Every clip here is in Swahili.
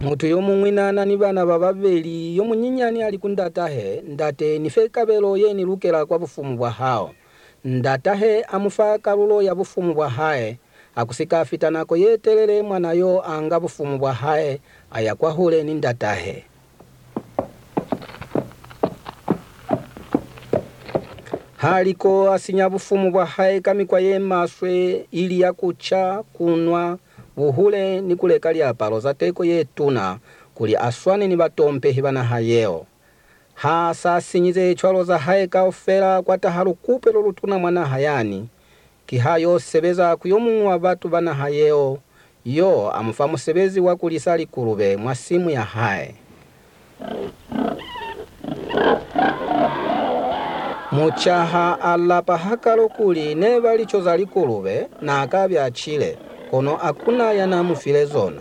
Mutu yomung'winana ni bana bababeli yomunyinyani ali kundatahe ndate nife kabelo yeni lukela kwa bufumu bwa hao ndatahe amufa kalulo ya bufumu bwa hae akusika afitanako yetelele mwanayo anga bufumu bwa hae ayakwahule ni ndatahe. Haliko asinya bufumu bwa hae kamikwa yemaswe ili ya kucha kunwa buhule ni kuleka lyapalo zateko yetuna kuli aswani ni batompehi bana hayeo. Hasa sinyize chwalo za hae kaofela kwa taharu kupelo lutuna mwana hayani. Kihayo sebeza kuyomu wa batu bana hayeo yo amufamu sebezi wa kulisali kurube mwasimu ya hae. Muchaha alapa hakalo kuli neba lichozali kurube na akabya chile kono akuna yana mufile zona.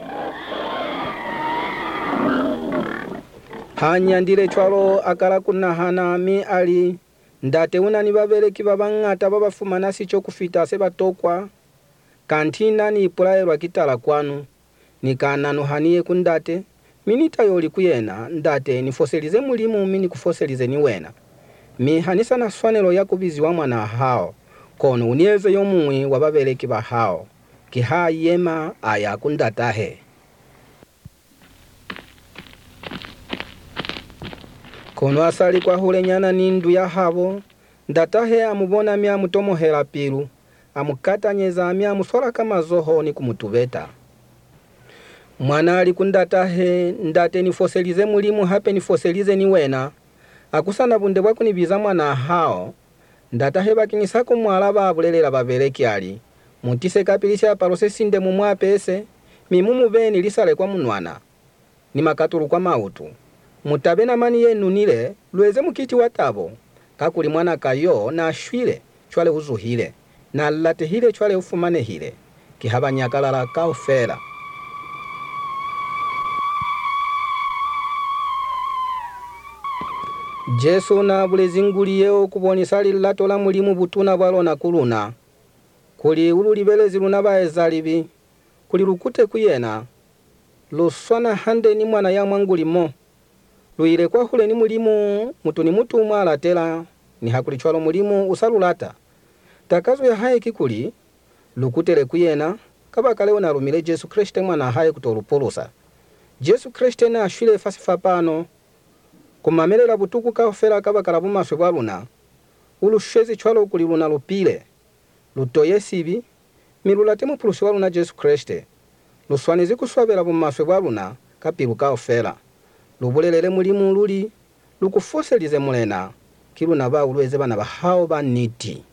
Hanyandile chwalo akala kuna hanami ali ndate unani babeleki babangata babafumana sicho kufita seba tokwa kantina ni ipulaelwa kitala kwanu nikananu haniye kundate minita yoli kuyena ndate nifoselize mulimu mini kufoselize ni wena mi hanisa na swanelo ya kubizi wa mwana hao kono unieze yomui wa babeleki ba hao kiha yema aya kundatahe. Kono asali kwa hule nyana nindu ya havo ndatahe amubona mia mutomo hela pilu amukata nyeza mia muswala kama zoho ni kumutubeta. Mwana ali kundatahe ndate nifoselize mulimu hape nifoselize ni wena akusana bunde bwaku nibiza mwana hao ndatahe bakinisako mwalaba abulelela babeleki ali mutise kapilisha parose sinde mumwa pese mimumu beni lisale kwa munwana ni makaturu kwa mautu mutabe na mani yenu nile lueze mukiti watabo kakuli mwana kayo na ashwile chwale uzuhile na late hile chwale ufumane hile kihaba nyakalala kaofela. Jesu na bulezinguli yeo kubonisali latola mulimu butuna bwalo na kuluna kuli ululibelezi lunabaezalibi kuli lukute kuyena luswana hande ni mwana ya mwangulimo luile kwa hule ni mulimu mutu ni mutu mwalatela ni hakuli chwalo mulimu usalulata takazo ya hae kikuli lukutele kuyena kaba kaleo na lumile Jesu Kriste mwana hae kutolupulusa Jesu Kriste na ashwile fasifa pano kumamelela butuku kaofela kaba kalabuma swebwaluna ulushezi chwalo kuli luna lupile lutoye sibi milulate mupulusi waluna Jesu Kriste luswanizi kuswabela bumaswe bwaluna kapilu kaofela lubulelele mulimu luli lukufoselize mulena kiluna ba ulweze bana bahao ba niti.